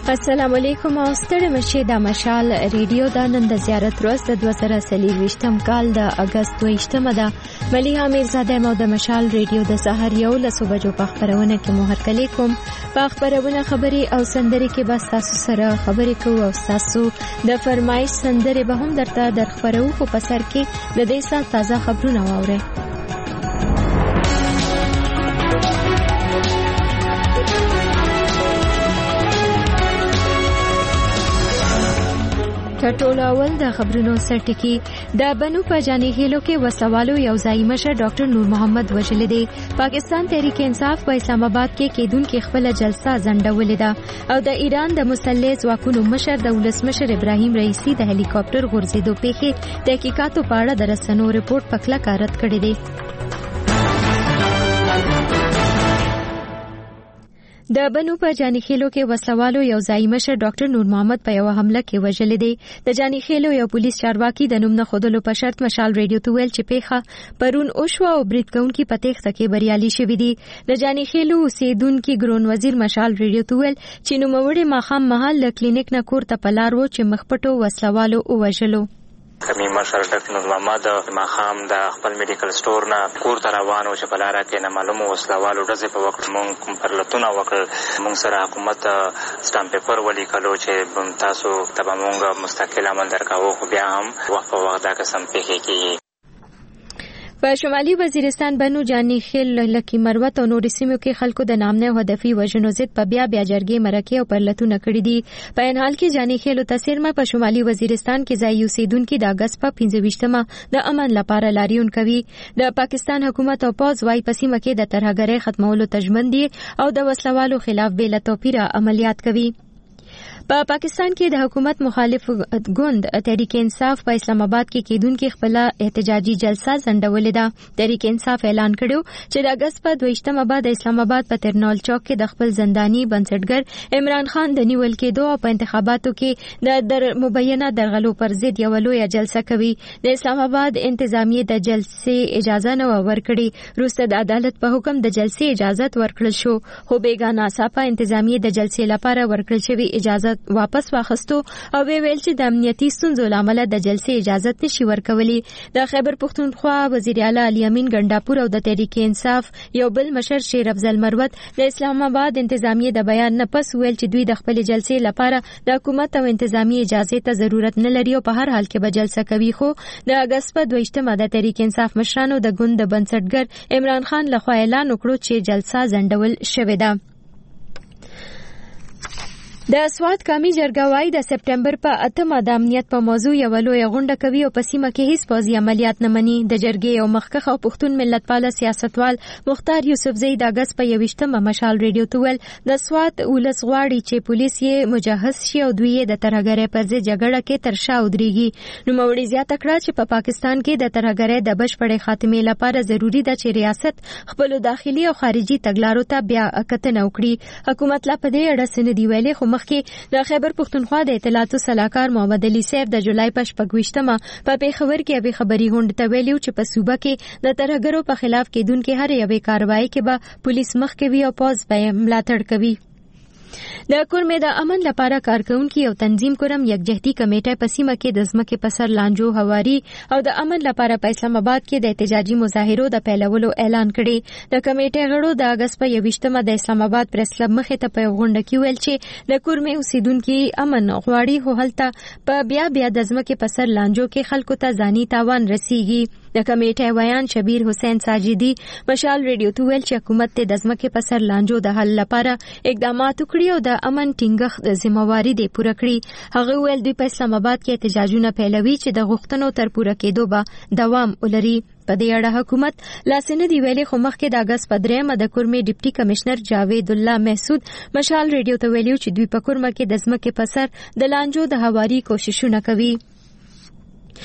السلام علیکم او ستړي مشه د مشال ریډیو د نن د زیارت ورځ د 2023م کال د اگست 28مه ده. مليحه میرزاده مو د مشال ریډیو د سحر یو لسو بجو په خبرونه کې مو هرکلی کوم. په خبرونه خبري او سندري کې بس تاسو سره خبرې کوو او تاسو د فرمایش سندري به هم درته درخبرو په پسر کې د دې سات تازه خبرونه واورئ. ټول اول د خبرونو سرټکی د بنو په جاني هیلو کې وسوالو یو ځای مشر ډاکټر نور محمد وجل دی. پاکستان تحریک انصاف په اسلام آباد کې کېدونکو خپل جلسه ځنډولې ده او د ایران د مسلح ځواکونو مشر د ولسمشر ابراهیم رئیسی د هلیکاپټر غورځېدو پیښې تحقیقاتو په اړه د رسنیو ریپورت په کلکه رد کړی دی. د بنو په جاني خیلو کې وسوالو یو ځای مشر ډاکټر نور محمد په یو حمله کې وژل دی. د جاني خیلو یو پولیس چارواکي د نوم نه خودلو په شرط مشال ریډیو ته ویل چې پیښه پرون اوشوا او برید کوونکی په تخته کې بریالي شوی دی. د جاني خیلو اوسیدونکو ګرون وزیر مشال ریډیو ته ویل چې نوموړي ماخام مهال ل کلینیک نه کور ته پلار وو چې مخپټو وسوالو او وژلو. کمی مشر ډاکټر نور محمد ماخام د خپل میډیکل سٹور نه کور ته روان و چې په لاره کې نه معلومه وسلوالو ډزې په وخت مونږ کوم پرلتونه وکړ. مونږ سره حکومت سټامپ پیپر ولیکلو چې تاسو ته به مونږ مستقل عمل درکاو، خو بیا هم وخت په وخت دا قسم پیښې کېږي. په شمالي وزیرستان بنو جاني خیل لکی مروت او نور سیمو کې خلکو د نامنه هدفي وژنو ضد په بیا جرګې مرکه او پرلتونه کړې دي. په ان حال کې جاني خیل تاثیرمه په شمالي وزیرستان کې ځای اوسیدونکو د اگست په 25مه د امن لپاره لاریون کوي. د پاکستان حکومت او پوز وايي په سیمه کې د ترهګرۍ ختمولو تجمن دي او د وسلوالو خلاف بې له توپیره عملیات کوي. په پاکستان کې د حکومت مخالف ګوند تحریک انصاف په اسلام آباد کې کېدونکو خپل احتجاجي جلسه ځنډولې ده. تحریک انصاف اعلان کړو چې د اگست په 28مه بعد د اسلام آباد په ترنال چوک کې د خپل زنداني بنسټګر عمران خان د نیول کېدو او په انتخاباتو کې د مبینه درغلو پر ضد یو لوی جلسه کوي. د اسلام آباد انتظامیه د جلسې اجازه نه ورکړي. روسته د عدالت په حکم د جلسې اجازه ورکړل شو، خو بیگانه صافه انتظامیه د جلسې لپاره ورکړل شوی اجازه واپس واخستو او ویل چې د امنیتي ستونزو لامل د جلسې اجازه نشي ورکولي. د خیبر پختونخوا وزیر اعلی علي امین ګنداپور او د تحریک انصاف یو بل مشر شیر افضل مروت د اسلام آباد انتظامیه د بیان نه پس ویل چې دوی د خپل جلسې لپاره د حکومت او انتظامی اجازه ته ضرورت نه لري او په هر حال کې به جلسه کوي. خو د اگست په 28مه د تحریک انصاف مشرانو د ګوند بنسټګر عمران خان لخوا اعلان وکړو چې جلسه ځنډول شوې ده. د سوات قومي جرګه وايي د سپټمبر په 8مه د امنیت په موضوع یو لوی غونډه کوي او په سیمه کې هیڅ پوځي عملیات نه مني. د جرګې یو مخکښ او پښتون ملتپال سیاستوال مختار یوسفزئی د اگست په 28مه مشال ریډیو ته ویل د سوات ولس غواړي چې پولیس یې مجهز شي او دوی د ترهګرۍ پر ضد جګړه کې تر شا ودرېږي. نوموړي زیاته کړه چې په پاکستان کې د ترهګرۍ د بشپړې خاتمې لپاره ضروری ده چې ریاست خپل داخلي او خارجي تګلارو ته بیا کتنه وکړي. حکومت لا په دې اړه څه نه دی ویلي، خو مخکې د خیبر پختونخوا د اطلاعاتو سلاکار محمد علي صاحب د جولای په 28مه په پیښور کې یوې خبري غونډه ته ویلو چې په صوبه کې د ترهګرو په خلاف کېدونکو هر یوې کاروایی کې به پولیس مخ کوي او پوز به ملاتړ کوي. د کورمې د امن لپاره کارکونکو یو تنظیم کورم یکجهتي کمیټه په سیمه کې د ځمکې په سر لانجو هواري او د امن لپاره په اسلام آباد کې د احتجاجي مظاهرو د پیلولو اعلان کړي. د کمیټې غړو د اگست په 28مه د اسلام آباد پریس کلب مخې ته په غونډه کې ویل چې د کورمې اوسیدونکو امن غواړي، خو هلته په بیا د ځمکې په سر لانجو کې خلکو ته ځاني تاوان رسیږي. د کمیټې ویان شبیر حسین ساجدي مشال ریډیو ته ویل چې حکومت د ځمکې په سر لانجو د حل لپاره اقدامات وکړي او د امن ټینګښت ذمہواری دی پوره کړي. هغه ویل دوی په اسلام آباد کې احتجاجونه پیلوي چې د غوښتنو تر پوره کېدو به دوام ولري. په دې اړه حکومت لاسنه دی ویلي، خو مخکې د اگست په 3مه د کورمې ډیپټي کمشنر جاوید الله محسود مشال ریډیو ته ویلو چې دوی په کورمه کې د ځمکې په سر د لانجو د هواري کوششونه کوي.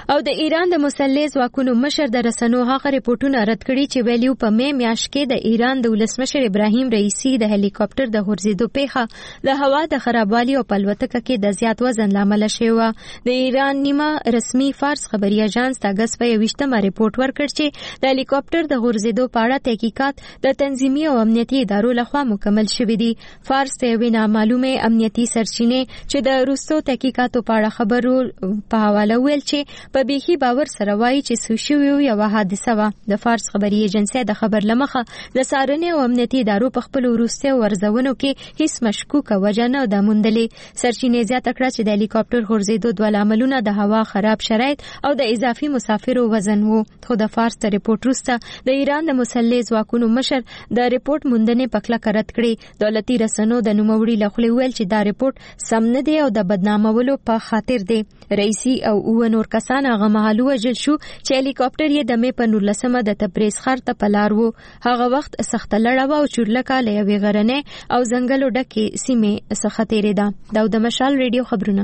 او د ایران د مسلح ځواکونو مشر د رسنیو هغه ریپورتونه رد کړي چې ویلیو په مې میاشت کې د ایران د ولسمشر ابراهیم رئیسی د هلیکاپټر د غورځېدو پیښه د هوا د خرابوالي او پلوتکه کې د زیات وزن لامل شوی و. د ایران نیمه رسمي فارس خبري اژانس د اگست په 28مه ریپورت ورکړ چې د هلیکاپټر د غورځېدو په اړه تحقیقات د تنظیمي او امنیتي ادارو لخوا مکمل شوي دي. فارس ته یوې نامعلومه امنیتي سرچینې چې د روسو تحقیقاتو په اړه خبرو په حواله ویل چې په بيخي باور سره وایي چې سوشيو یو حادثه و. د فارس خبري ایجنسی د خبر لمخه د سارنې او امنیتي ادارو په خپل وروستي ورزونو کې هیڅ مشکوکه وجه نه ده موندلې. سرچینې زیاته کړه چې د هلیکاپټر غورځېدو دوه لاملونه د هوا خراب شرایط او د اضافي مسافرو وزن وو. خو د فارس د ریپورت وروسته د ایران د مسلح ځواکونو مشر د ریپورت موندنې په کلکه رد کړې. دولتي رسنیو د نوموړي لخوا ویل چې دا ریپورت سم نه دی او د بدنامولو په خاطر دی. رئیسی او نور کسان هغه مهال وژل شو چې هلیکاپټر یې د مې په 19مه د تبریز ښار ته په لار وو. هغه وخت سخته لړه و او چورلکه له یوې غرنۍ او ځنګلو ډکې سیمې څخه تېرېده. دا د مشال ریډیو خبرونه.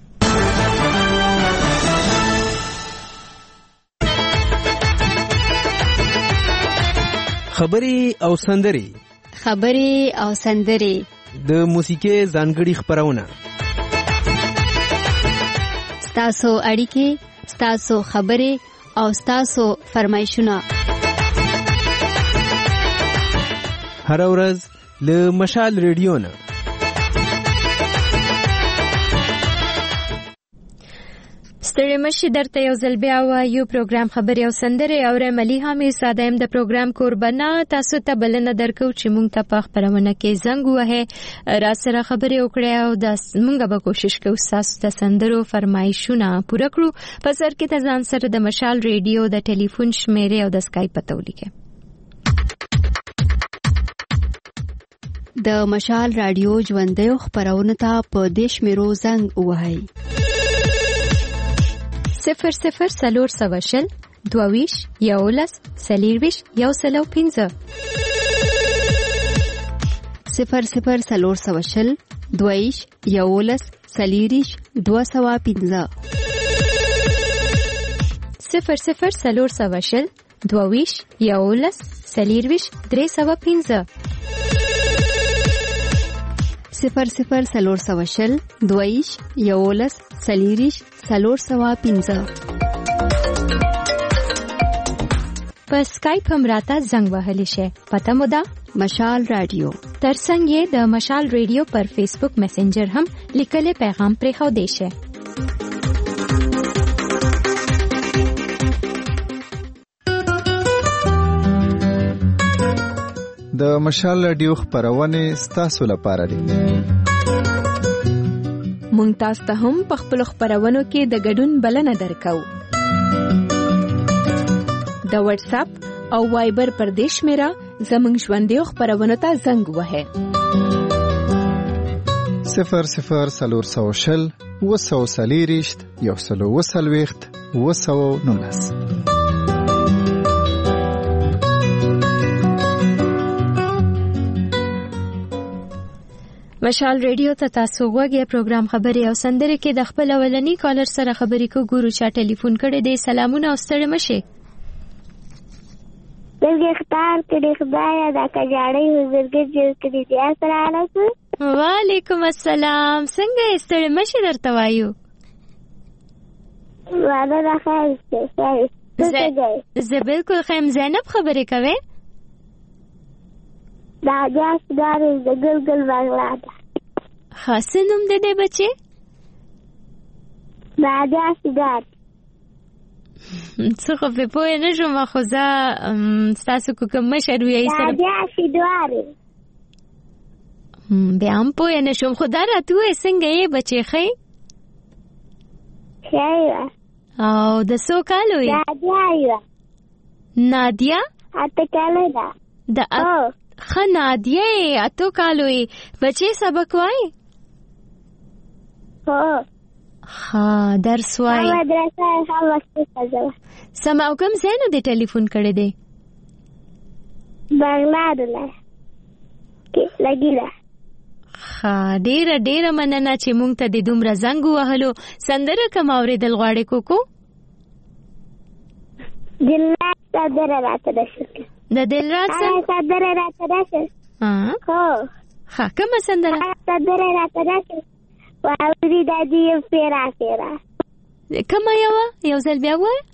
خبري او سندري د موسیقي ځانګړي خبرونه. ستاسو اړیکې، ستاسو خبرې او ستاسو فرمایشونه هر ورځ له مشال ریډیو نه. ستړي مشي درته یو ځل بیا وایو پروګرام خبري او سندري او رملي هم ساده د پروګرام قربانه. تاسو ته بلنه درکو چې مونږ ته په خبرونه کې زنګ وهه را سره خبري وکړي او د مونږ به کوشش کوو تاسو ته سندرو فرمایشونه پوره کړو. په سر کې ته ځان سره د مشال ریډیو د ټلیفون شمیره او د اسکایپ پته ولیکه. د مشال رادیو ژوندۍ خبرونه ته په دیش میرو زنګ وهاي 00 420 22 11 40 105 00 420 22 11 40 205 00 420 22 11 40 305 00 420 22 40 305 په اسکایپ هم راته زنګ وهلی شي. پته مو ده مشال رادیو. ترڅنګ یې د مشال ریډیو پر فیسبوک میسنجر هم لیکلي پیغام پرې خو دی شي. د مشال رادیو خبرونه ستاسو لپاره دي. مونږ تاسو ته هم په خپل خبرونو کې د ګډون بلنه درکو. د واتس اپ او وایبر پر دیش میرا زمنګ ژوندۍ خبرونه ته زنګ وهه 00 420 240 120 مشال ریډیو ته تاسو غوږی پروګرام خبري او سندري کې د خپل اولنی کالر سره خبرې کو ګورو چا ټلیفون کړي دي. سلامونه او ستړي مشه. دغه اختیار کړي خدای دا کجاړي حضورګي جوړ کړي دي. السلام علیکم. وعلیکم السلام. څنګه ستړي مشه درته وایو؟ واده راخای زه بالکل خیم. زینب خبرې کوي؟ دا جاس دار د ګلګل بنگلا ده. خاصه نوم ده دی بچي؟ دا جاس دار. څه خو په پوهه نه شوم خو زه ستاسو کوم مشر وی سره دا جاس دار. بیا هم پوهه نه شوم خو دا راته څنګه یې بچي خې؟ خیره. او د څو کالو یې؟ نادیا. اته کالو ده. نادیا اتو کالو یې. بچي سبق وای؟ ها درس وای. مدرسه هم وسته. سما کوم زینو د ټلیفون کړي دي؟ بنگلادله کې لګیلا. ډیره مننه چې مونږ ته د دومره زنګ وهلو. سندره کوم اوریدل غواړې کوکو؟ دلرات سندره راته راشه. د دلرات سندره راته راشه. هو ها کومه سندره؟ سندره راته راشه. واوري د دې پیرا پیرا. کومه یو ځل بیا وای؟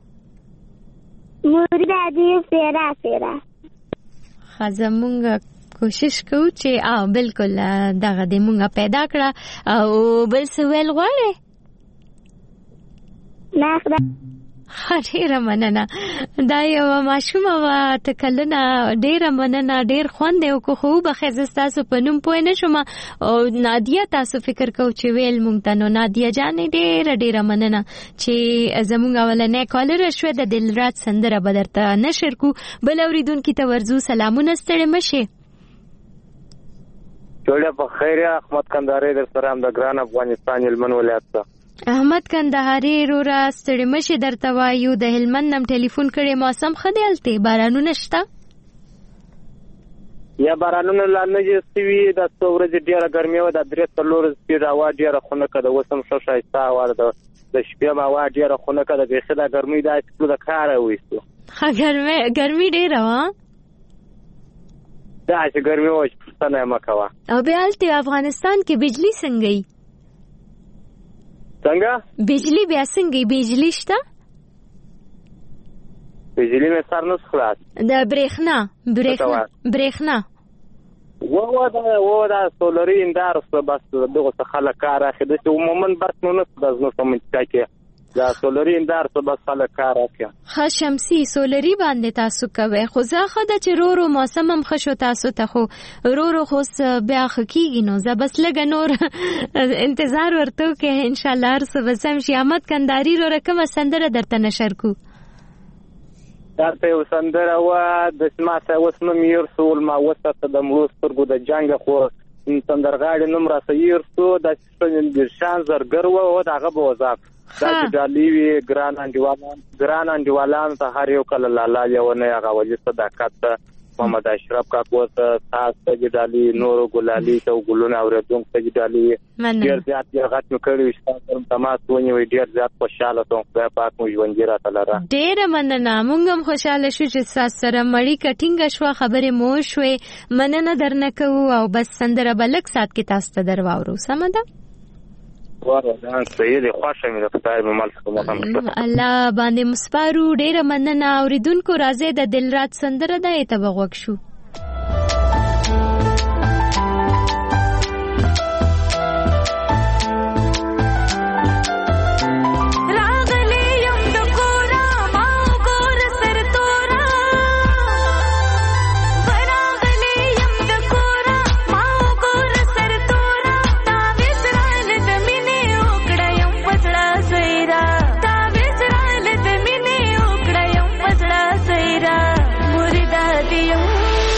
موري د دې پیرا پیرا. خزمونګه کوشش کوو چې بالکل دغه دې مونږه پیدا کړه او بل څه ویل غواړې؟ نه خدای ډیره مننه. دا یو ماشومه وه تکلونه، ډیره مننه، ډیر خوند یې وکړو. خو به ښځه ستاسو په نوم پوه نه شوم او نادیه تاسو فکر کوو چې ویل مونږ ته. نو نادیه جانې ډیره مننه چې زمونږ اولنی کالره شوه. د دلرات سندره به درته نشر کو. بل اورېدونکي ته ورځو. سلامونه، ستړې مه شې. جوړه په خیر. احمد کندهاري در سره هم د ګران افغانستان هلمند ولایت ته. احمد کندهاري رورا ستړي مشه درته وایو. د هلمند نم ټلیفون کړي. موسم ښه دی هلته؟ بارانونه شته؟ یا بارانونه لا نه جستوي. د څو ورځې ډېره ګرمي وه. د 3-4 ورځې هوا ډېره خنکه ده. اوس هم ښه ښایسته هوا ده. د شپې هم هوا ډېره خنکه ده. بیخي دا ګرمي داسې کړو د کاره وایستو. ګرمي ډېره وه؟ داسې ګرمي وه چې پوښتنه یې مه کوه. او بیا هلته افغانستان کې بجلي څنګه یي؟ څنګه؟ بجلی بیا څنګه؟ بجلی شته؟ بجلی مې سر نه خلاص. د برېښنا و دا سولري اندار بس دغه څه خلک کار اخی. داسې عموما بس نو نه د زموږ په منطقه کې دا سولري اندار بس خلک کار اخی. ښه شمسي سولري باندې تاسو کوئ. خو زه ښه ده چې رو موسم هم ښه شو تاسو ته. خو رو خو بیا ښه کېږي. نو زه بس لږه نور انتظار ورته وکړئ. انشاءالله هر څه به سم شي. احمد کندهاري روره کومه سندره درته نشر کو؟ درته یو سندره وه د ماته اوس نوم یې هېر سو. ما وساته د مړو سترګو د جنګه. خو سندرغاړي نوم راته هېر سو. داسې شان زرګر وه. هغه به وضاف دا چې ډالۍ وي ګران انډیوالانو ته هر یو کله لالا یونی هغه ولي صداقت ته محمد اشرف کاکو ته تاسو ته ډالۍ نورو ګلالي ته ګلونه اورېدونکو ته ډالۍ ډېر زیات غټ مې کړی وي. ستاسو تماس ونیوئ. ډېر زیات خوشحاله شوم. خدای پاک مو ژوندي راته لره. ډېره مننه. موږ هم خوشحاله شو چې ستاسو سره اړیکه ټینګه شوه. خبرې مو وشوې. مننه درنه کوو او بس سندره به لږ ساعت کې تاسو ته در واورو. سمه ده؟ الله باندې مسپارو. ډیره مننه. اوریدونکو راځي د دلرات سندره ده ته بغوښ شو. مرید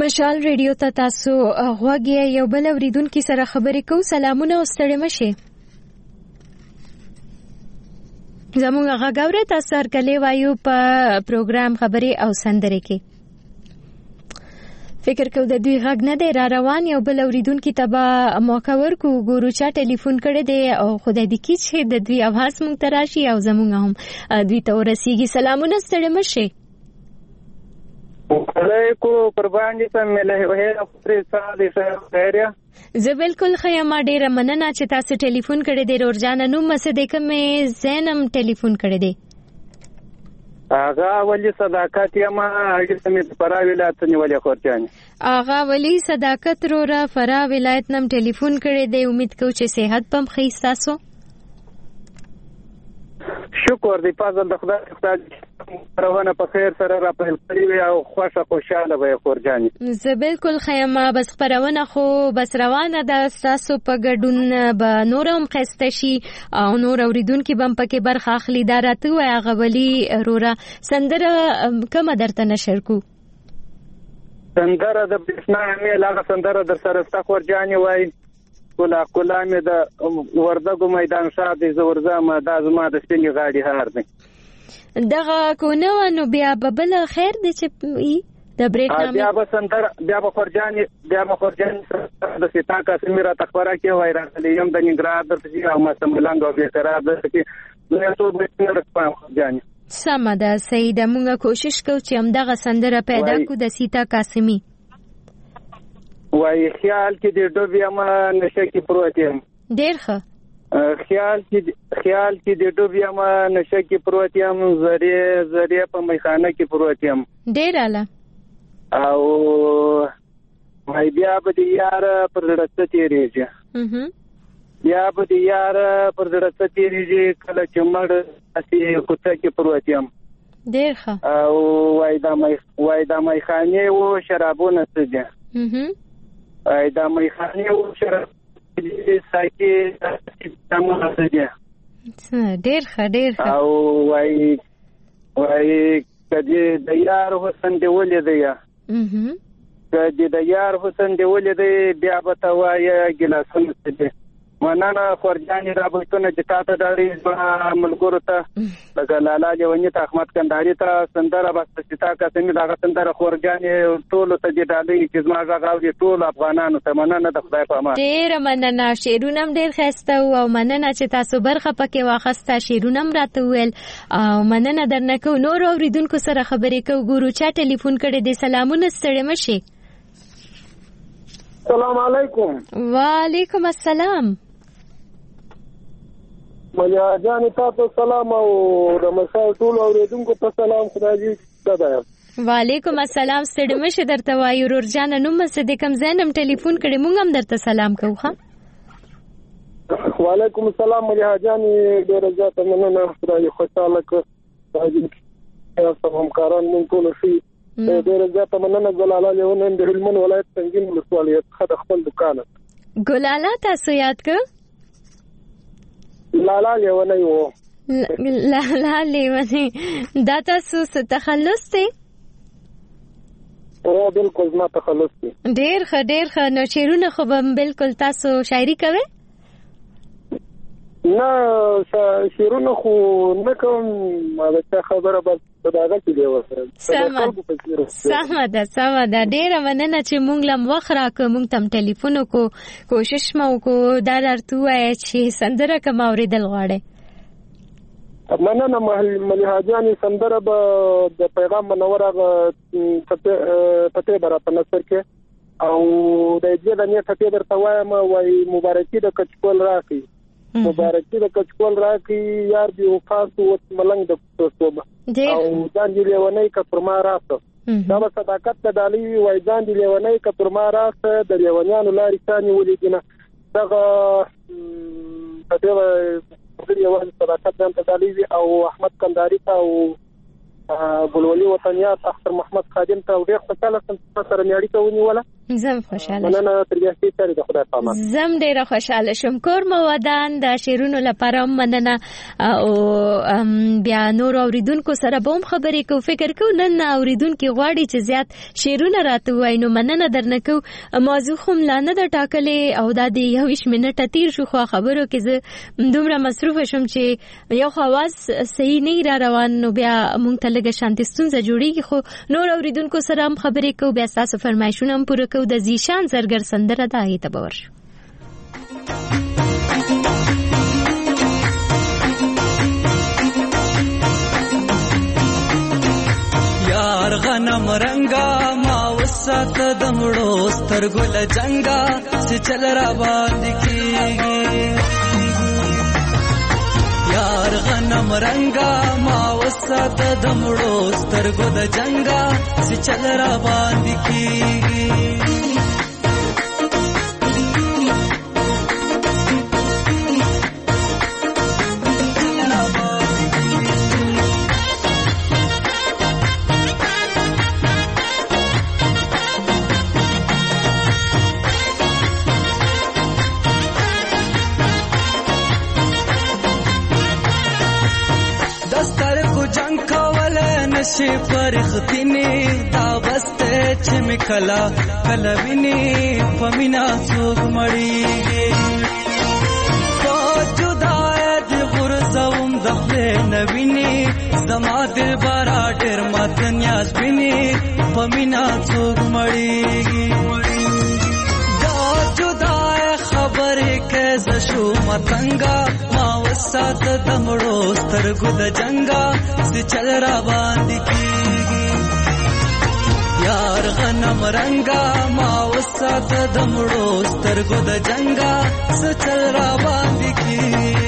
مشال ریډیو ته تاسو غوږی یو بل اوریدونکو سره خبرې کوو. سلامونه او ستړي مشه. زموږ غاګوره تاسو هرکلی وایو په پروګرام خبرې او سندرې کې. فکر کو د دوی غږ نه دی را روان. یو بل اوریدونکو ته به موقع ورکو. ګورو چا ټلیفون کړی دی او خدای دې کړي چې د دوی اواز مونږ ته راشي او زموږ هم دوی ته ورسیږي. سلامونه ستړي مشه. علیکو قربان دي سم له هغه پرې ساده خیریه. زه بالکل خیمه ډیره مننه چې تاسو ټلیفون کړی دی. رورجان نو مسدې کومه زینم ټلیفون کړی دی. آغا ولی صداقت یما هغه سمې فرا ولایت نیولې خورچان. آغا ولی صداقت رورا فرا ولایت نم ټلیفون کړی دی. امید کوم چې صحت پم خیس تاسو. شکر دی پازل د خدای روانه په خیر سره را په خپلې او خوشاله وي خورجان. زه بالکل خیمه بس پرونه خو بس روانه ده. تاسو په ګډون به نورم خسته شي او نور اوریدونکو بم پکې برخه اخلي. دا راته وای هغه ولی رورا سندره کوم درته نشر کو. سندره د بسنا مې لاغه سندره در سره ستا خورجان وای. کولا مې د وردګو میدان شاده زورزم د ازما د سپینې غاډي هار دی. دغه کو نو بیا بل خیر دی چې د بریک نامه بیا به خورجان د سیتا کا سمیرا تخبره کې وای راغلی یم د نګراد د او ما سملنګ او به قرار د کې نو ته به څنګه خورجان. سمه ده سیده مونږه کوشش کوو چې هم دغه سندره پیدا کو د سیتا قاسمی. وای خیال کې د ډوبیا ما نشه کې پروت یم. ډیر ښه. خیال کې د ډوبیا ما نشه کې پروت یم. زری په میخانه کې پروت یم. ډیر اعلی. او مې بیا به د یار پر لړڅ تیریږي. بیا به د یار پر لړڅ تیریږي کله چې مړ اسی کوڅه کې پروت یم. ډیر ښه. او وای دا میخانه او شرابونه څه دي. دا میخانه او شراب ساکي تمام څه دي. ډیر ښه. او وای کدی د یار حسن دی ولې دی. کدی د یار حسن دی ولې دی بیا به تا وای ګلاسونه څه دي. مننه خورجان را بوتونه چې تاسو داري ملګرو ته لکه لالا جوانی ته احمد کندهاري ته سندره بس چې تا سمې دا سندره خورجان ټول ته دې ډالې چې زما غاغاوي ټول افغانانو ته مننه د خدای په امان. ډیر مننه. شیرونه ډیر خسته او مننه چې تاسو برخه پکې واخسته. شیرونه راته ویل او مننه درنه کو. نور اوریدونکو سره خبرې کو. ګورو چا ټلیفون کړی دی. سلامونه ستړي مشه. السلام علیکم. وعلیکم السلام. ملیا جان تاسو سلام او د مسال ټول اوریدونکو ته سلام. خدای دې دادا. وعلیکم السلام. ستړي مشه درته وایو. رورجان نوم صدې کوم زینم ټلیفون کړي. مونږ هم درته سلام کوو. ها وعلیکم السلام ملیا جان ډیر زیات مننه. خدای خوشاله کړه. تاسو هم کاران مونږ ټول شي. ډیر زیات مننه. ګلاله لیونه د هلمند ولایت څنګه ولسوالۍ څخه خپل دکان. ګلاله تاسو یاد کړ. لالا لیونه یو. لالا لیونه دا تاسو څه تخلص دی؟ او بالکل ما تخلص دی. ډیر ښه. نو شعرونه خو بالکل تاسو شاعري کوئ؟ نه شعرونه خو نه کوم. دا خبره بس داغه کې دی وسره. سمه ده. ډیره مننه چې مونږ لم وخت راکړو. مونږ تم ټلیفون کو کوشش مو کو. دا درته وای چې سندره کوم اوریدل غواړي. مننه ملیا جان. سندره به د پیغام منوره پته برا په نصر کې او د دې د نیت ته درته وایم وای مبارکي د کچکول راکې. مبارکي د کچکول راکې یار دی وفاس او ملنګ د توبه او ځان دی لیونی ک پر ما راځه. دا صداقت د دالي وای ځان دی لیونی ک پر ما راځه. د لیونیانو لارې ثاني ولیدنه دغه دغه یو صداقت د دالي او احمد کندهاري ته او بلولي وطنیات اختر محمد خادم ته ډېر خوشاله سم سره نیاړي ته ونیوله. زم خوشاله مننه تر بیا سره د خدای پامان. زم ډیره خوشاله شم. کورمه ودان د شیرونو لپاره مننه او بیا نور اوریدونکو سره به هم خبرې کو. فکر کو نن اوریدونکو غواړي چې زیات شیرونه راته وای نو مننه درنه کو. موضوع خو ملانه د ټاکلې او د 20 منټه تیر شو خو خبرو کې زه دومره مصروف شم چې یو خواص صحیح نه را روان نو بیا مونږ ته لږه شانتي ستونزه جوړیږي. خو نور اوریدونکو سره هم خبرې کو. بیا تاسو فرمایشونه هم پوره کو. د زیشان زرګر سندره ده هی ته باور شو. یار غنم رنگا ما وسات دمړو سترګل جنگا چې چل را باندې کیږي. یار غنم رنگا ما وسات دمړو سترګو د جنگا چې چل را باندې کیږي. نشي فرختني دا بسته چې مکلا کلویني فمینا څوک مړیږي. جدای د غرزوم د خپل نویني زما دل بارا ډېر مات نیاز بیني فمینا څوک مړیږي. دا جدای خبرې کې زشو متنګا ما وسات دمړو سترګو د جنگا چې چل را باندې کیږي. یار غنم رنگا ما وسات دمړو سترګو د جنگا چې چل را باندې کیږي.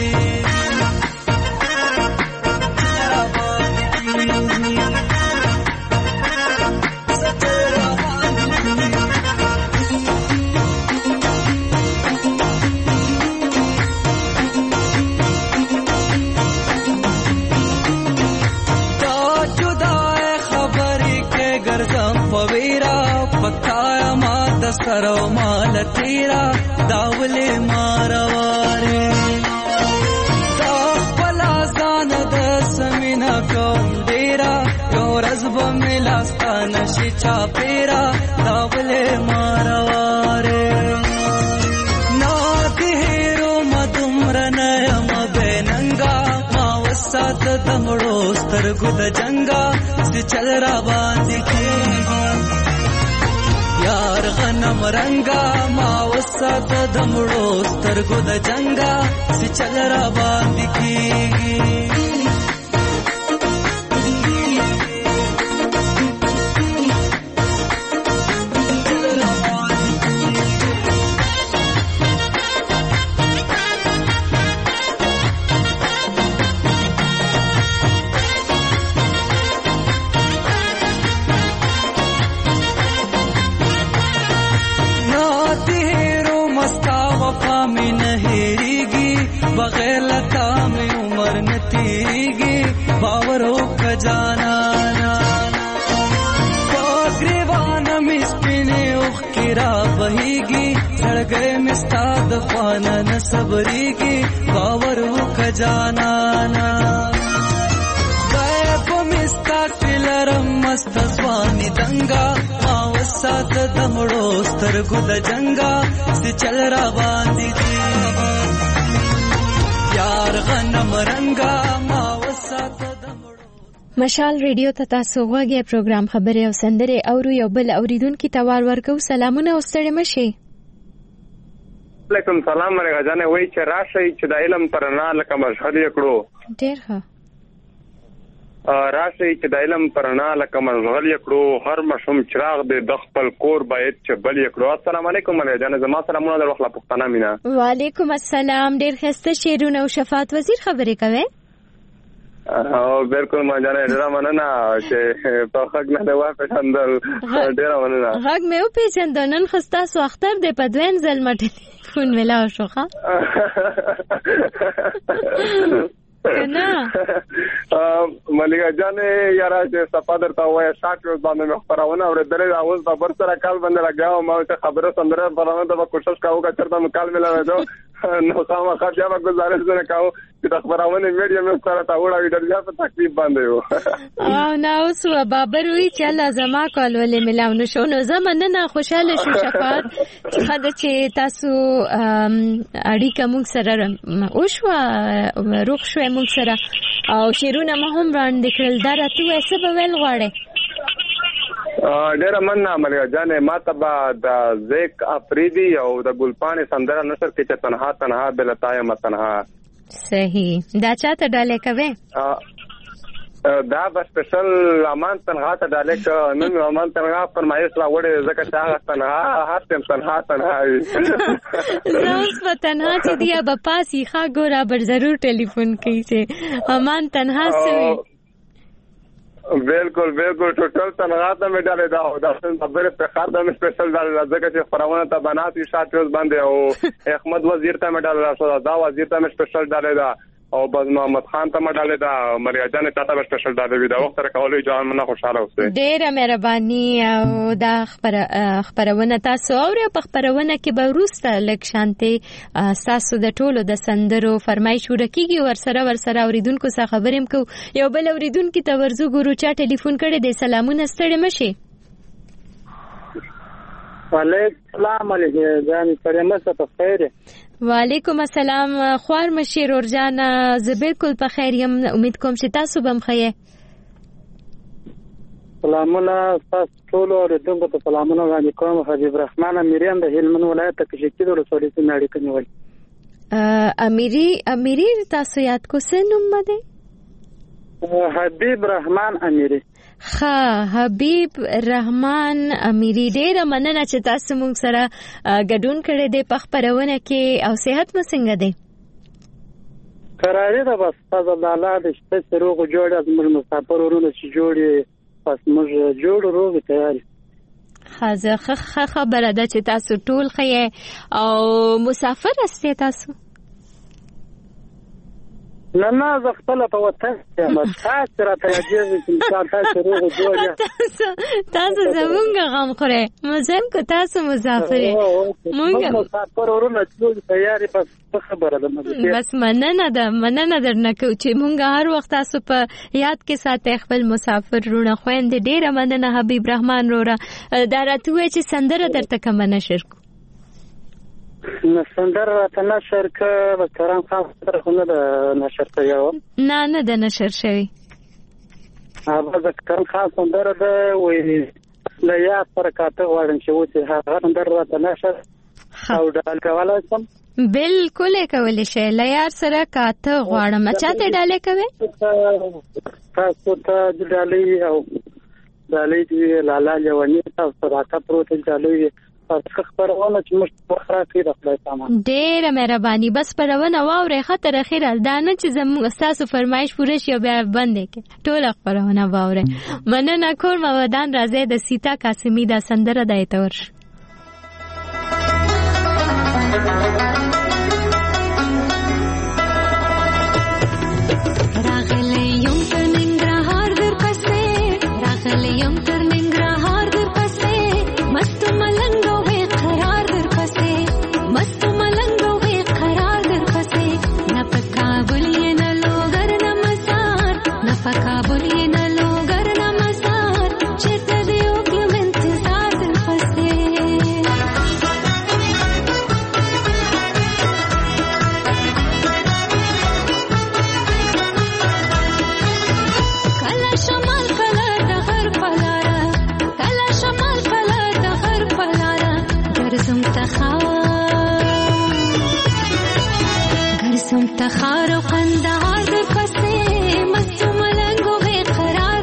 سرو مال تیرا داولې مارواره دا خپل ځان د سمینا کوم ډیرا یو رزب ملاستان شي چا پیرا داولې مارواره نا تیرو مدمر نه مبننګا ما وسات دمړو سترګو د جنگا چې چل را باندې کیږي. یار غنم رنگا ما وسات دمړو سترګو د جنگا چې چل را باندې کیږي. بغیر لتا میں عمر نتیگی باورو کجانا پاگریوان مسپینے اخ کرا بہیگی سڑ گئے مستاد خوانا نصبریگی باورو کجانا غیب مستا کلرم مستسوانی دنگا ماوسات دمڑو سترگو د جنگا سی چل را باندی دی. یار غنم رنگا ما وسات دمړو. مشال ریډیو ته تاسو غوږی پروګرام خبرې او سندرې اورو. یو بل اوریدونکو ته ورکو. سلامونه او ستړي مشي. علیکم سلام مرګه جانې وای چې راشي چې د علم پرنا لکه مشهد کړو. ډیر ښه. راشي چې د علم پرنا لکه مشغل کړو. هر مشوم چراغ د خپل کور باید چې بل کړو. السلام علیکم مرګه جانې زما سلامونه در وخت پښتنه مینا. وعلیکم السلام. ډیر خسته شیرونه او شفاعت وزیر خبرې کوي. بالکل ما جانې ډیر مننه چې په حق نه دی واپسندل. ډیر مننه. حق مې او پیژندل. نن خسته سو اختر د پدوین زلمټ فون ویلا شوخه. کنه ملګری جان یاره چې صفه درته وایي شاک روز باندې مې خبرونه اورېدلې دا اوس د بر سره کال باندې لګاو ما چې خبره سندره پرونه ته کوشش کاوه چې چرته مکال ملوي دو نو خامخا بیا به گزارش نه کاوه چې د خبرونه میډیا مې سره تا وړاوي درځه په تکلیف باندې و او نو اوس بابر وی چې لازمه کول ولې ملاو نشو نو زمونه نه خوشاله شو شفاعت چې تاسو اړیکه موږ سره او شو روغ شو موږ سره او شیرونه مهم وړاندې کړل دا راته وسه به ول غواړي ډېر مننه ملګری جانې ما ته به د زیک افریدي او د ګلپانې سندره نشر کې چې تنها تنها بلتایا متنها صحیح دا چاته ډالې کوي دا به سپیشل امان تنها ته ډالې کوي نن امان تنها فرمایش را وړي ځکه چې هغه تنها هر ټیم تنها وي زوس په تنها چې دی به پاسي ښه ګوره بر ضرور ټلیفون کوي چې امان تنها سوي بالکل ټوټل تنها ته مې ډالې دا او دا خبره په خاطر د سپیشل ډالې ځکه چې فرمانه ته بناتي شات روز باندې او احمد وزیر ته مې ډالې راځه دا وزیر ته مې سپیشل ډالې دا او باز محمد خان ته مډالې دا مریا جان ته ته سپیشل ډالې وی دا وخت سره کولای جان منه خوشاله اوسه ډېره مهرباني او دا خبرونه تاسو اورئ په خبرونه کې به وروسته لک شانتي تاسو د ټولو د سندرو فرمایش ورکیږي ورسره اوریدونکو سره خبرېم کو یو بل اوریدونکو ته ورزو ګورو چا ټلیفون کړي د سلامونه ستړي مشي وعلیکم السلام علیکم جان سلامت په خیر وعلیکم السلام خوار مشیر اورجان زه بالکل په خیر یم امید کوم چې تاسو به مخیه سلامونه تاسو ټول اوریدونکو ته سلامونه وړاندې کوم حبیب الرحمن امیریان د هلمند ولایت کې شکیدو رسولې څخه اړیکه نیولې امیری تاسو یاد کو څه نوم ده حبیب الرحمن امیری حبیب رحمان امیری ډېر مننه چې تاسو موږ سره ګډون کړی دی په خبرونه کې او صحت مو څنګه دی قرارې ده بس تاسو د الله د شپې روغ جوړ از موږ مسافر ورونه چې جوړي پس موږ جوړ روغ تیار خبره ده چې تاسو ټول خې او مسافر استئ تاسو نه زه خپل په وطن کې تاسو راته راځي چې تاسو روغ جوړ تاسو زمونږ غم خورئ مزم کو تاسو مسافر مونږ مسافر ورونه ټول تیار بس خبره ده بس مننه درنه کو چې مونږ هر وخت تاسو په یاد کې ساتي خپل مسافر رونه خويند ډیره مننه حبیب رحمان روره دا راته وای چې سندره درته کوم نشر کو سندر راته نشر که بس کرام خان سره خو نه د نشر کیو نه د نشر شوی هغه د کرام خان سندر ده وې لیا پر کاته وړم چې وته هغه سندر راته نشر او ډال کولای سم بالکل کولای شي لیا سره کاته غواړم چاته ډالې کوي تاسو ته ډالې او ډالې دی لالا جوانی تاسو راته پروت ډالې خبرونه چې مشت وخره کې د خپل سامان ډېره مهرباني بس پرونه واورې خطر خیر دانه چې زموږ استاد فرمایش پوره شي بیا باندې کې ټول خبرونه واورې مننه کور مودان راځي د سیتا قاسمی دا سندره دایته ورش راغله یم تر ننګرهار در پسې راغله یم تر ننګرهار در پسې مست ملنګ تخار و قندهار در پسې مست ملنګ و بے قرار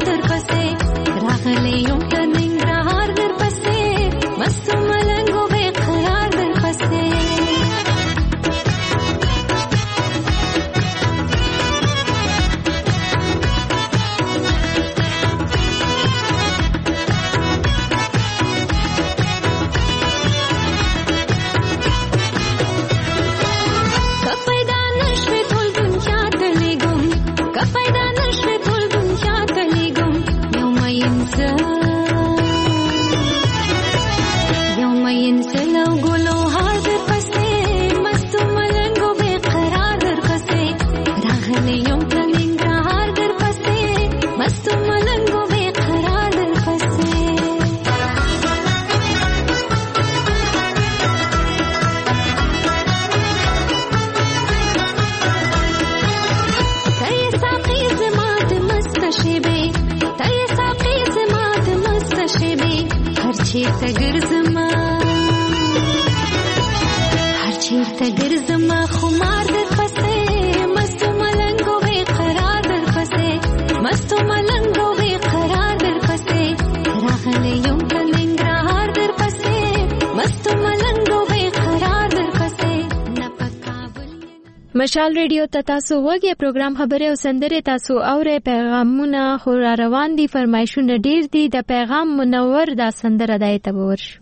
دې هر چیرته ګرځما هر چیرته ګرځما خمار در پسې مستو ملنګو بے قرار در پسې مستو ملنګو بے قرار در پسې راغلی یم کلنګرهار در پسې مستو ملنګو بے قرار در پسې مشال ریډیو ته تاسو وګورئ پروګرام خبره او سندره تاسو اورئ پیغامونه خو روان دي فرمایشونه ډیر دي د پیغام منور دا سندره دایته ورشو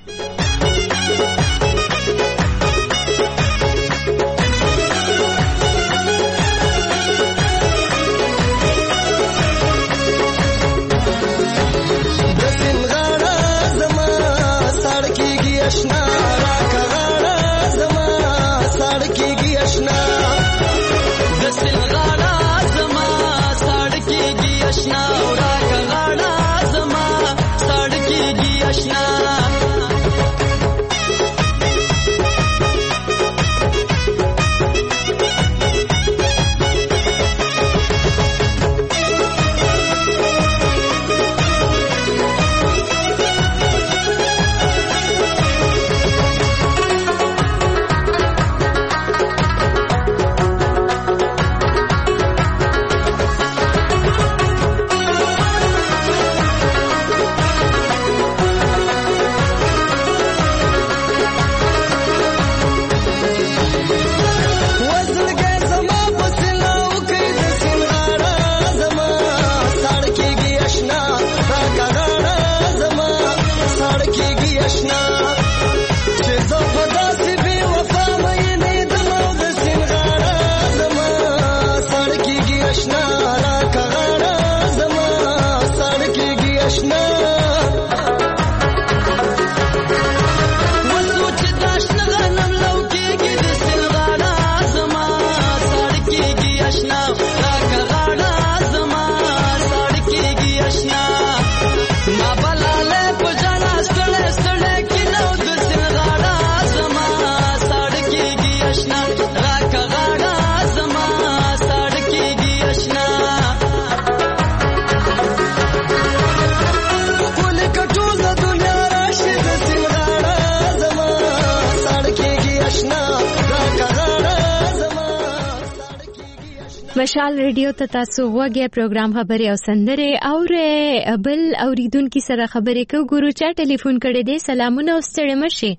مشال ریډیو ته تاسو وګورئ پروګرام خبري او سندره او بل اوریدونکو سره خبرې کوو ګورو چا ټلیفون کړی دی سلامونه او ستړي مشي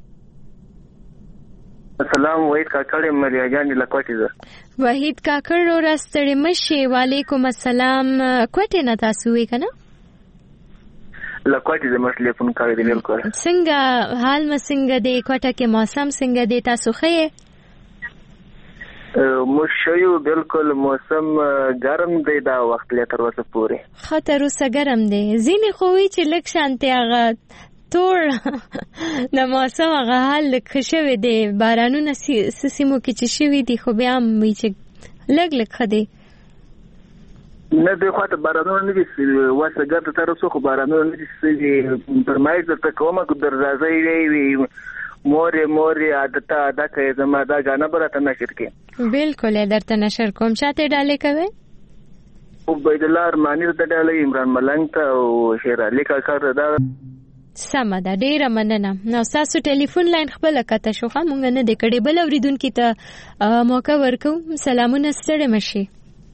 السلام وحید کاکړ مریا جان لکوټی زه وحید کاکړ اور ستړي مشي وعلیکم السلام کوټه نه تاسو وې کنه لکوټی زه مش ټلیفون کړی دی بالکل څنګه حال مسنګ دی کوټه کې موسم څنګه دی تاسو خې مشیو بالکل موسم ګرم دی دا وخت له تر اوسه پورې خطر اوسه ګرم دی ځینې خوې چې لک شانتي هغه تور د موسم هغه حال خښوي دی بارانونه سیمو کې چې شوي دي خو بیا مې چې لګ خدي نه دی خاطر بارانونه نه دي واسه ګرد تر اوسه خو بارانونه نه دي پرمایز ته کومه در راځي وی موري عادت ادا کوي زما دا غانا برته نشر کې بالکل درته نشر کوم چاته ډالې کوي عبید الله ارمانی ته ډالې عمران ملنګ ته او شیر علي کاکر دا سم ده ډیره مننه نو تاسو ټلیفون لاین خپل کته شوخه مونږ نه د کډې بل اوریدونکو ته موقع ورکو سلامونه ستړي مشي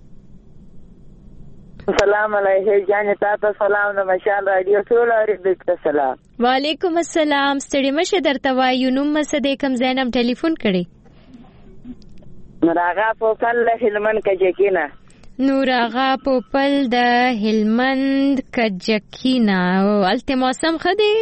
السلام علیکم جان تاسو سلام نو مشال رادیو ټول اوریدونکو سلام وعلیکم السلام ستړي مشه درته وایو نو مسدې کم زینب ټلیفون کړي نوراغا پوپل هلمند کجکینا نوراغا پوپل د هلمند کجکینا او الته موسم خدي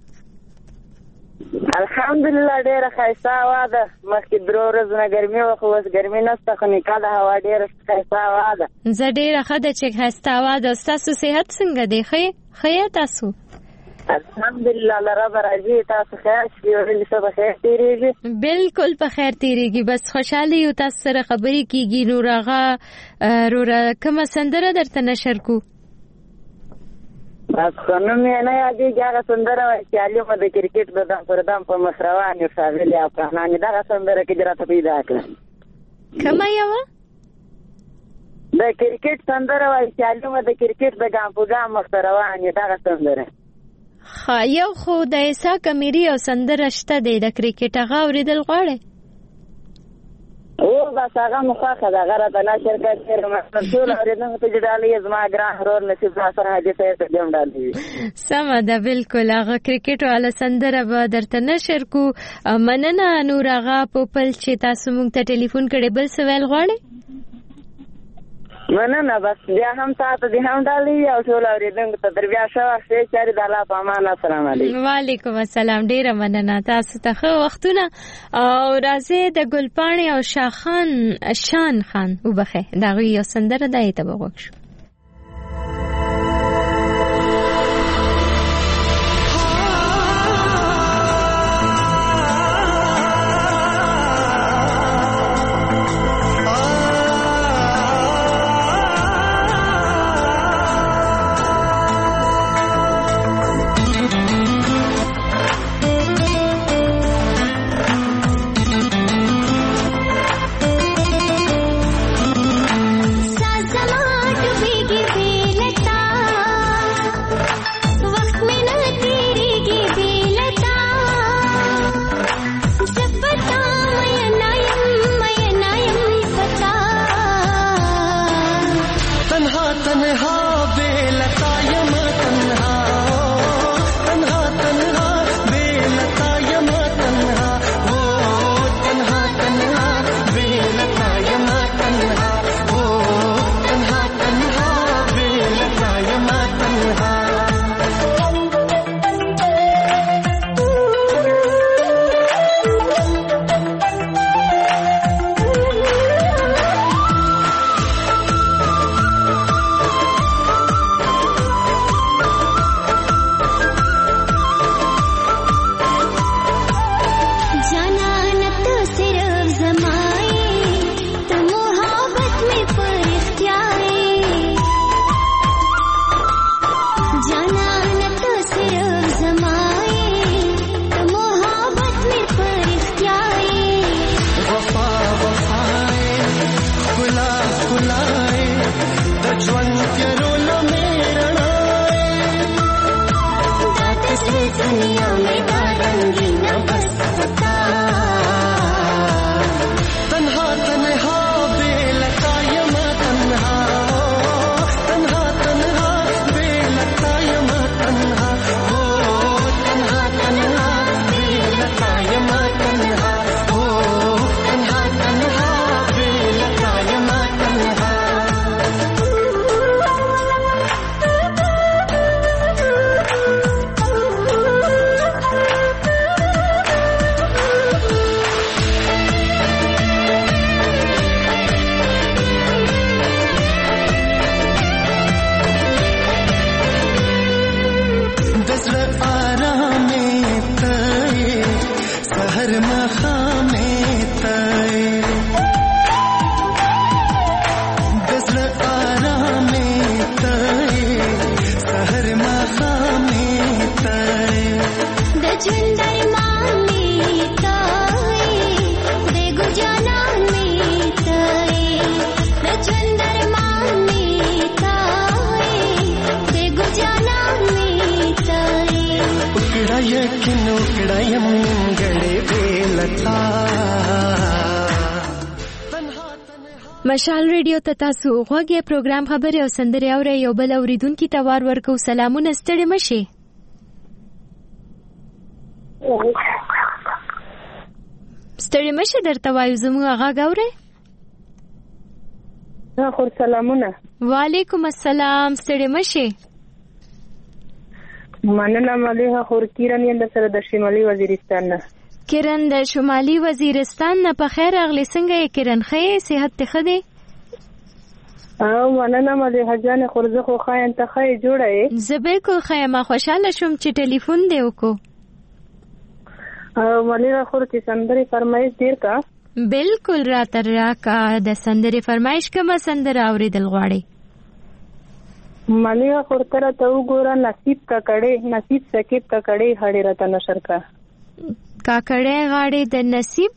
الحمدلله ډیره خیسه واده مخکې درو ورځې ګرمي او خو اوس ګرمي نشته خو نکاله هوا ډیره خیسه واده زه ډیره خده چې خیسه واده تاسو صحت څنګه دی خیر تاسو الحمدلله رب راضي تاسو خیر شي او لسه په خیر تیریږي بالکل په خیر تیریږي بس خوشاله یو تاسو سره خبرې کیږي نورغه کومه سندره درته نشر کو بس خنو مې نه یادېږي هغه سندره چې علمه د کرکټ د دم پر دم په مخ روان یو ښاغلي افغانان دغه سندره کې راته پیدا کړه کومه یو د کرکټ سندره چې علمه د کرکټ د ګام په ګام مخ روان یو دغه سندره یو خو د اسحاق امیري او سندره شته د کرکټ هغه اوریدل غواړي او بس هغه مخاخه د غره د نشر کړي ټول اوریدنه ته جوړالي زما ګران هرور نصیب ناصر حاجی ته جوړ ډالي سم ده بالکل هغه کرکټ والا سندره به درته نشر کو مننه نور هغه پوپل چې تاسو مونږ ته ټلیفون کړي بل سوال غواړي مننه بس بیا هم تاسو دې هم ډالي او ټول اوریدنه ته در بیا شو چې چاري د الله په امان السلام علیکم وعلیکم السلام ډیره مننه تاسو ته خو وختونه او راځي د ګلپاڼې او شان خان وبخه دا یو سندره دای ته وګورئ مشال ریډیو ته تاسو غوږی پروګرام خبري او سندري اوري یو بل اوریدونکو ته وار ورکو سلامونه ستړي مشي ستړي مشي درته وایو زموږ غا غوري خور سلامونه وعلیکم السلام ستړي مشي مننه مليحه خور کیران یند سره د شمالي وزیرستان نه کرن د شمالي وزیرستان نه په خیر اغلی څنګه یې کرن خې صحت ته خدي او مننه مليحه جان خورزه خو خاين ته خې جوړه زبې کو خې ما خوشاله شوم چې ټلیفون دی وکړو او مليحه خور چې سندري فرمایش ډیر کا بالکل را تر را کا د سندري فرمایش کومه سندره اوریدل غواړي مليحه خور تر ته وګوره نصیب کا کړي نصیب سکیب کا کړي هړې راته نشر کا کاکړې غاړې د نصیب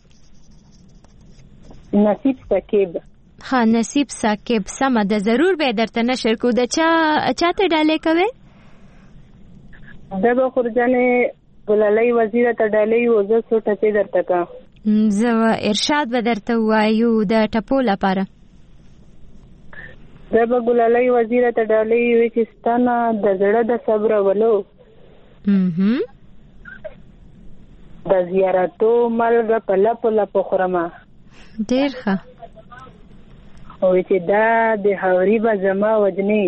سکیب ها نصیب سکیب سم ده ضرور به درته نشر کو د چاته ډالې کوي د بخور جانې ګلالۍ وزیره ته ډالۍ و زه څو ټکي درته کا زه ارشاد به درته وایو د ټپو لپاره. د ګلالۍ وزیره ته ډالۍ وی چې ستانه د زړه د صبر ولو د زیارتو ملګه په لپو لپو خورما ډیر ښه او چې دا د حوري به زما وجنی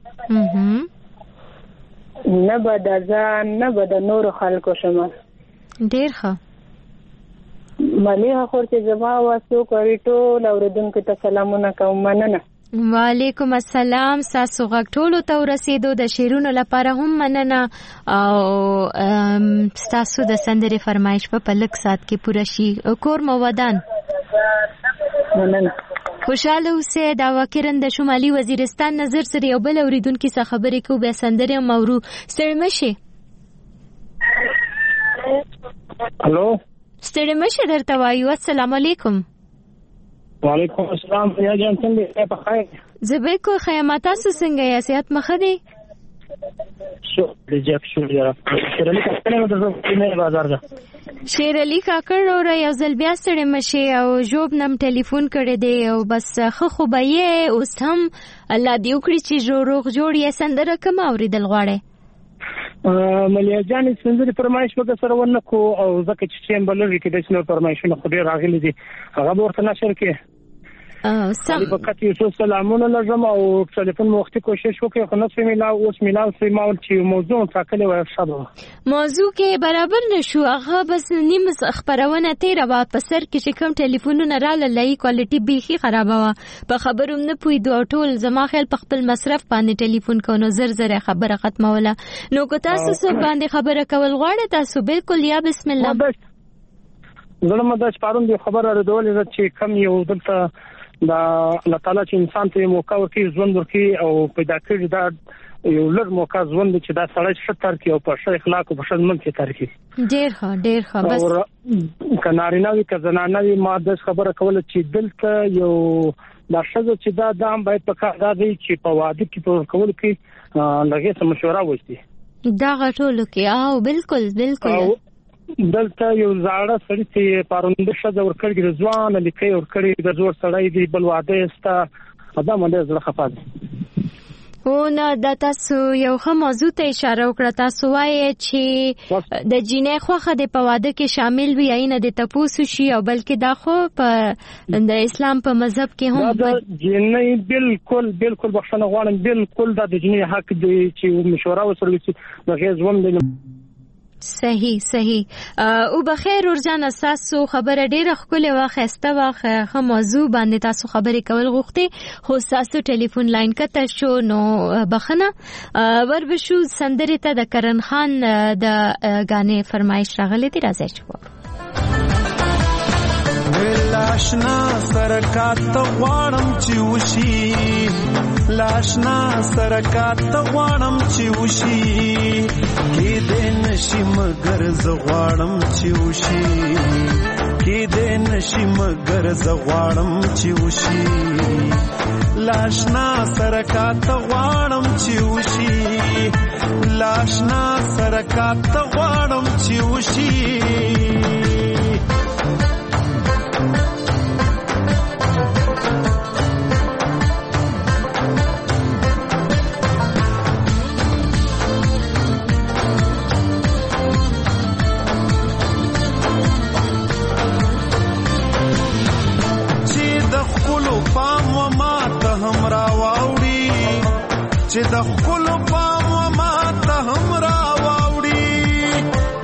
نه به د ځان نه به د نورو خلکو شمه ډیر ښه مليحه خور چې زما واسو کوي ټول اوریدونکو ته سلامونه کوم. مننه. وعلیکم السلام. تاسو غږ ټولو ته ورسېدو. د شعرونو لپاره هم مننه او تاسو د سندرې فرمایش په لږ سات کې پوره شي. کور مو ودان. مننه. خوشاله اوسئ. دا وکرن د شمالي وزیرستان نظر سره یو بل اوریدونکو څخه خبرې کوو. به سندرې مورو ستړي مشي. هلو ستړي مشي درته وایو. السلام علیکم. وعلیکم السلام. یا جان څنګه په خیر؟ زه کو خیمه. تاسو څنګه یې؟ صحت مخه دی؟ شو دې شو یاره شیرالي کاکړ د زمینه بازار ده. شیرالي کاکړ اور یو ځل بیا ستړي مشي او جوب نم ټلیفون کړی دی او بس خو به یې اوس هم الله دې وکړي چې روغ جوړ یې. سندره کوم اوریدل غواړي؟ ملیا جان سندرې فرمایش وکړه سره ونکو او ځکه چې ټیم بلوي کې د څنو فرمایشونه خو ډیر راغلي دي هغه ورته نشر کې سم فقط یو سلامونه لازم او ټلیفون وختي کوشش وکړه خو نو میلاو اوس میلاو سي ماول چې موضوع ټاکلې وای شابه موضوع کې برابر نشو هغه بس نیم خبرونه تیر وا په سر کې چې کوم ټلیفونونه رااله لای کوالټي بیخي خراب وا په خبروم نه پوي ټول زما خیال په خپل مصرف باندې ټلیفون کوو زر خبره ختموله نو کو تاسو سره باندې خبره کول غواړئ تاسو بالکل یا بسم الله زړه مده پارون دی خبره راډول چې کم یو دلته دا الله تعالی چې انسان ته موقع ورکړي ژوند ورکړي او پیدا کړی دا یو لږ موقع ژوند چې دا سړی شتر کې او په ښه اخلاق او په ښه منځ کې ترکي ډیر ښه بس کنارینه وی کزنانه وی ما د خبره کوله چې دلته یو دا شزه چې دا دام باید په کار دا دی چې په واده کې په کول کې لږه سم مشوره وشي دا غټولو کې او بالکل دلته یو زاړه سړی چې پاروند شزه ورکړي د ځوان لیکي ورکړي د زور سړی دی بل واده استا ادم باندې زړه خفاده او نه د تاسو یو ښه موضوع ته اشاره وکړه تاسو وایي چې د جینې خوخه د پواده کې شامل وي نه د تپوسو شي او بلکې دا خو په د اسلام په مذهب کې هم د جینې بالکل بخښنه غواړم بالکل د جینې حق دی چې مشوره وسره چې د غیزوم دی صحیح او بخیر ورجان تاسو خبره ډیره خپل واخسته واخه موضوع باندې تاسو خبرې کول غوښتي خو تاسو ټلیفون لاین کته شو نو بخنه ور بشو سندرې ته د کرن خان د غانې فرمایش راغلي دي راځي شو لاشنا سرکات غواړم چې وشي لاشنا سرکات غواړم چې وشي کې دې نشي مگر ز غواړم چې وشي کې دې نشي مگر ز غواړم چې وشي لاشنا سرکات غواړم چې وشي لاشنا سرکات غواړم چې وشي چې د خپل پام و ما ته هم را واوړي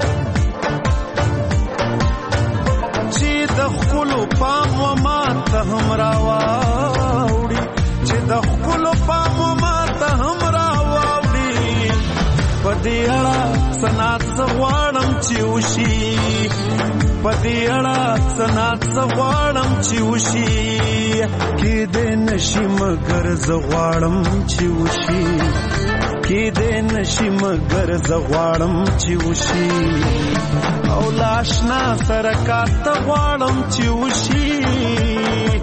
چې د خپل پام و ما ته هم را واوړي چې د خپل پام و ما ته هم را واوړي په دې اړه سنات غواړم چې وشي په دې اړه سنات غواړم چې وشي کې دې نشي مگر ز غواړم چې وشي کې دې نشي مگر ز غواړم چې وشي او لاشنا سرکات غواړم چې وشي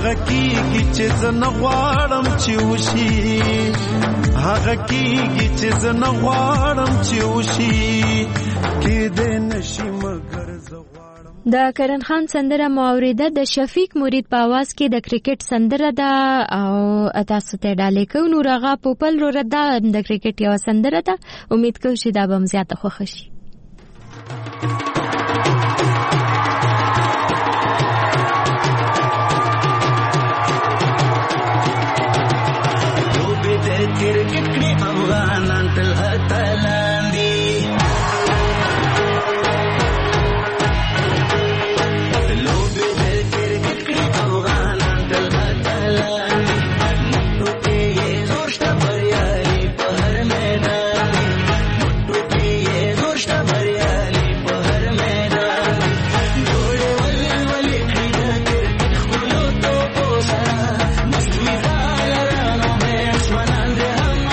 هغه کیږي چې زنه غواړم چې وشي هغه کیږي چې زنه غواړم چې وشي کې دې نشي مگر زه غواړم. د کرن خان سندره مواریده د شفیق مرید په आवाज کې د کرکټ سندره ده او تاسو ته ډالې کو نور هغه پوپل رو ردا د کرکټ یو سندره ده. امید کوم چې دا به زیاته خوښ شي. کرکټ کې افغانان تل اتلان دي لوبې د کرکټ کې افغانان تل اتلان دي موټو کې زور شته بریالي په هر میدان موټو کې زور شته بریالي په هر میدان جوړې ولې کړي د کرکټ خپلو توپو سره مستوي دالرانو بیټسمنان دې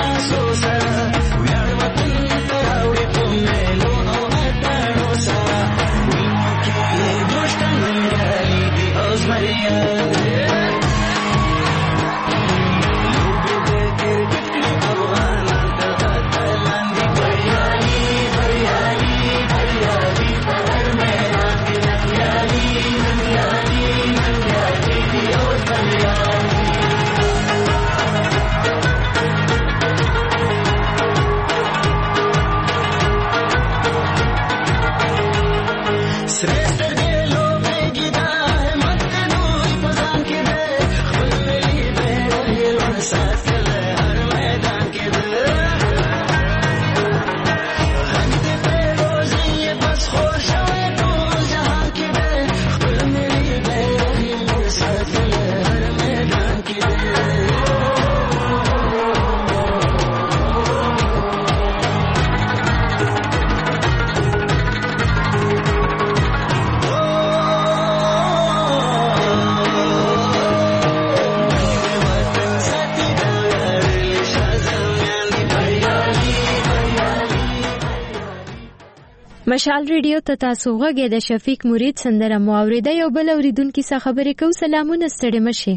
مشال ریډیو ته تاسو غږی د شفیق مرید سندره مواریده یو بل اوریدونکو څخه خبرې کو. سلامونه ستړي مشه.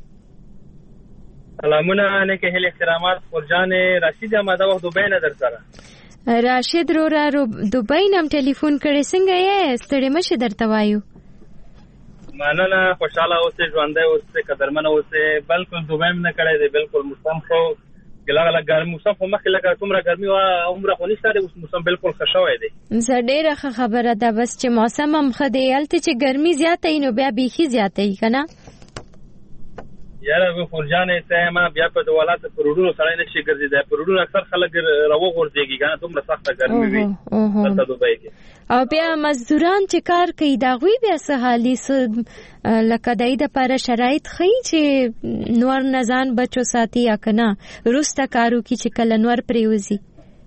سلامونه نیکه هل احترامات فرجان راشد آماده وخت دوبۍ نه در سره. راشد رورا دوبۍ نام ټلیفون کړي څنګه یې ستړي مشه درته وایو. مننه خوشاله اوسې ژوندۍ اوسې قدرمن اوسې بالکل دوبۍ نه کړی دی بالکل موسم خو ګلغه ګرمي موسم خو مخکې لکه څومره ګرمي او عمره خو نشته دی اوس موسم بالکل ښه شوی دی. زه ډېره ښه خبره ده بس چې موسم هم ښه دی هلته چې ګرمي زیاته وي نو بیا بیخي زیاته وي که نه یاره فرجانې ته یم بیا په دولت په روډونو سړی نشي ګرځېدی په روډونو اکثر خلک راوغورځېږي که نه دومره سخته ګرمي وي دلته دوبۍ کې او بیا مزدوران چې کار کوي د هغوی بیا څه حالي لکه د هغوی دپاره شرایط ښیي چې نور نه ځان بچو ساتي یا که نه وروسته کار وکړي چې کله نور پرېوځي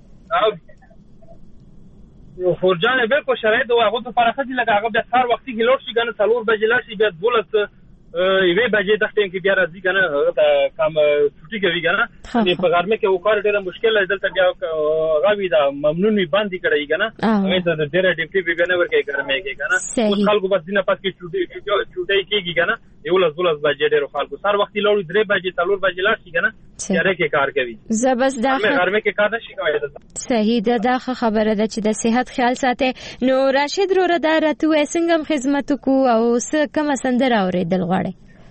فرجانې بالکل شرایط د هغو دپاره ښه دي لکه هغه بیا سهار وختي کې لوډ شي که نه 4 بجې لاړ شي بیا 12 یوې بجې دغه ټایم کې بیا راځي که نه هغه ته کم چوټي کوي که نه په غرمه کې وکړ ډېره مشکل دی دلته بیا هغه وي دا ممنون وي بند یې کړی که نه هغې ته ډېره ډیپټي بیا نه ورکوي ګرمۍ کې که نه اوس خلکو بس ځینه پس کې چوټۍ کېږي که نه 11-12 بجې ډېرو خلکو سهار وختي لاړو 3 بجې 4 بجې لاړ شي که نه تیاره کې کار کوي زه بس دا غرمه کې کار نشي کولی صحیح ده دا ښه خبره ده چې د صحت خیال ساتئ. نو راشد وروره دا راته ووایه څنګه هم خدمت وکړو او څه کومه سندره اورېدل غواړئ؟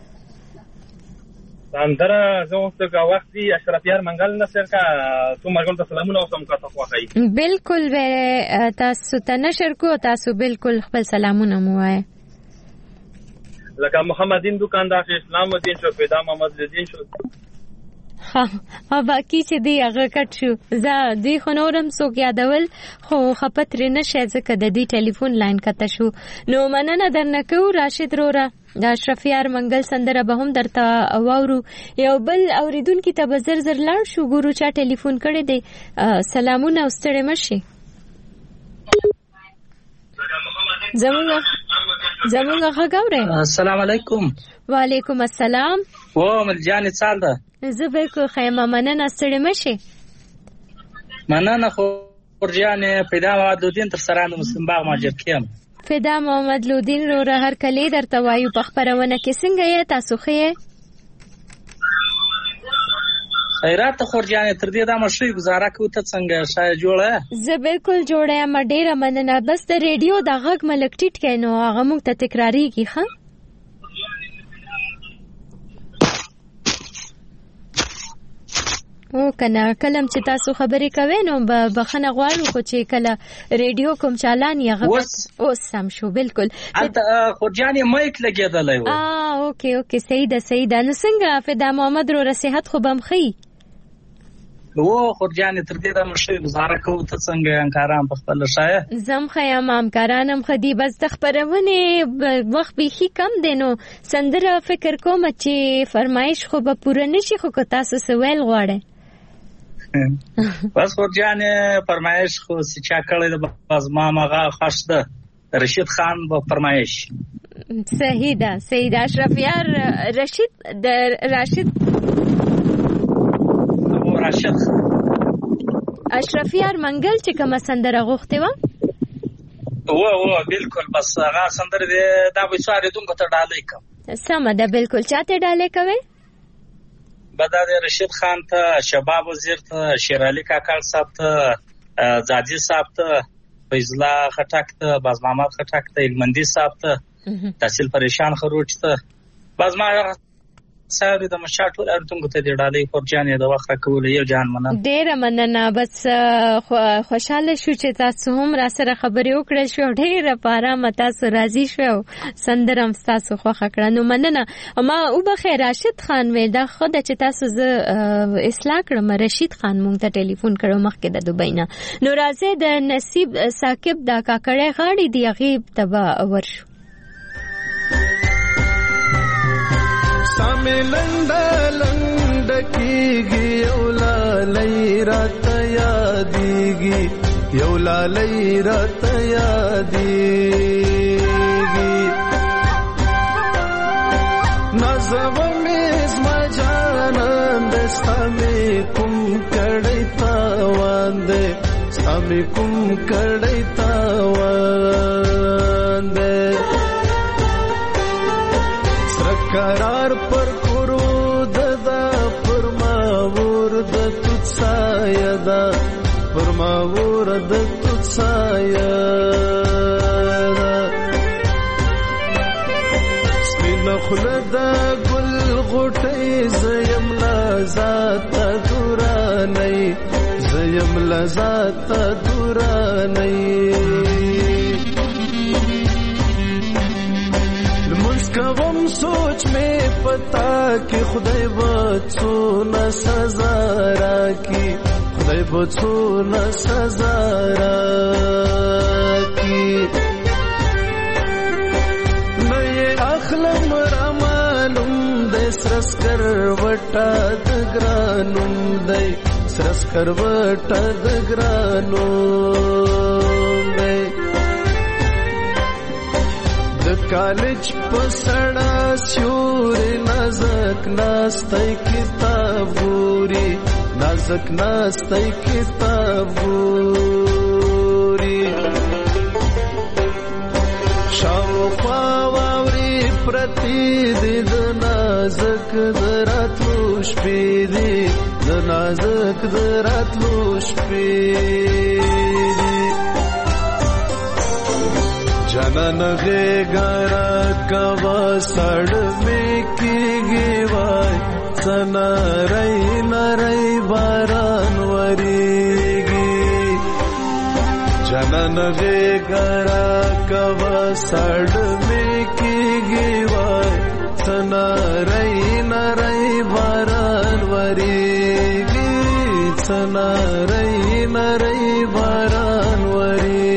سندره زه اوس که وخت وي اشرف یار منګل نصر کا څو ملګرو ته سلامونه اوسم که ته خوښوئ بالکل تاسو ته نشر کو تاسو بالکل خپل سلامونه مو وایه لکه محمد دین دکاندار اسلام الدین شو پیدا محمد الدین شو او باقی چې دی هغه کټ شو زه دوی خو نورم څوک یادول خو خپه ترې نشی ځکه د دې ټلیفون لاین کته شو. نو مننه درنه کوو راشد روره د اشرف یار منګل سندره به هم درته واورو. یو بل اوریدونکي ته به زر زر لاړ شو ګورو چا ټلیفون کړی دی. سلامونه او ستړی مه شئ. زمونږ غږ اورئ؟ السلام علیکم. وعلیکم السلام. او ملجانې څال ده؟ زه بالکل ښه یم مننه ستړی مه شئ. مننه خورجانې پیدا وادودین تر سره د مسلم باغ ماجر کې یم. فدا محمد لودین رو هر کله درته وایو په خبرونه کې څنګه یې تاسو خې خیرات خورجانې تر دې دا مشوي گزاره کوي ته څنګه شای جوړه زه بالکل جوړه یم ډیره مننه بس د ریډیو د غږ ملک ټیټ کینو هغه موږ ته تکراریږي ښه او کنه کلم چې تاسو خبرې کوي نو بخنه غواړو خو چې کله ریډیو کوم چالان یې غږ اوس سم شو بالکل انت خورجانې مایک لګیدلای و اوکې صحیح ده نو څنګه فدا محمد رو صحت خو بم خي و خورجانې تر دې دا مشوي گزاره کوي ته څنګه انکارام په خپل شای زم خیام امکارانم خدي بس د خبرونه وخت به هی کم دینو سندره فکر کوم چې فرمایش خو به پوره نشي خو تاسو سوال غواړئ بس خورجانې فرمایش خو چا کړی د باز ما مغه خوښ ده رشید خان په فرمایش صحیح ده اشرف یار راشد اشرف یار منګل چې کوم سندره غوښته و بالکل بس هغه سندره دا به سواره دونکو ته ډالې کوم سم ده بالکل چاته ډالې کوي بداد رشید خان ته شباب وزیر ته شیر علي کاکړ صاحب ته زاجي صاحب ته فیض الله خټک ته باز محمد خټک ته علمندي صاحب ته تحصیل پریشان خروج ته باز ما ساري د مشاټول ارتونګ ته دی ډالې خورجانې د وخت کول یو جان مننه ډېر مننه بس خوشاله شو چې تاسو هم را سره خبرې وکړې شو ډېر پاره متا سو راضي شو سندرم تاسو خو خکړه نو مننه ما او بخیر راشد خان وې دا خود چې تاسو ز اصلاح کړم رشید خان مونږ ته ټلیفون کړو مخکې د دوبۍ نه نو راځي د نصیب ثاقب دا کاکړې غاړي دی غیب تبا ورشو سامې لنډ کېږي یو لالۍ راته یادېږي یو لالۍ راته یادېږي نازوه مې زما جانان دی ستا مې کوم کړی تاوان دی ستا مې کوم کړی تاوان دی قرار پر کرود دا پرماور د تسایا دا پرماور د تسایا سپین خلد گل غټي زیم لذات دوراني زیم لذات دوراني کوم سوچ میں پتا کہ خدای بچو نہ سزا راکی خدای بچو نہ سزا راکی نئے اخلم رمانم دے سرس کر وٹا دگرانم دے سرس کر وٹا دگرانم دے کالج پسڑا سیوری نازک ناستی کتاب گوری نازک ناستی کتاب گوری شاوخوا واوری پرتی دی د نازک دراتلو شپې دی د نازک دراتلو شپې دی جنن غیگارا کوا سڑ میں کی گیوائی سنا رئی نرئی باران وریگی جنن غیگارا کوا سڑ میں کی گیوائی سنا رئی نرئی باران وریگی سنا رئی نرئی باران وریگی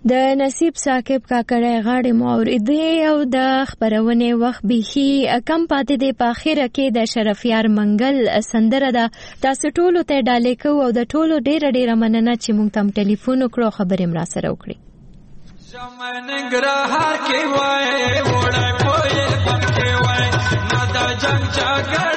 د نصیب ثاقب کاکړی غاړې مو اورېدې او د خپرونې وخت بیخي کم پاتې دی. په اخره کې د شرفیار منګل سندره ده. تاسو ټولو ته ډالۍ کوو او د ټولو ډیره مننه چې موږ ته ټلیفون وکړو خبرې مو راسره وکړي. ننګرهار کې وای وړه کوی بم کې وای نه د جنگ جګړه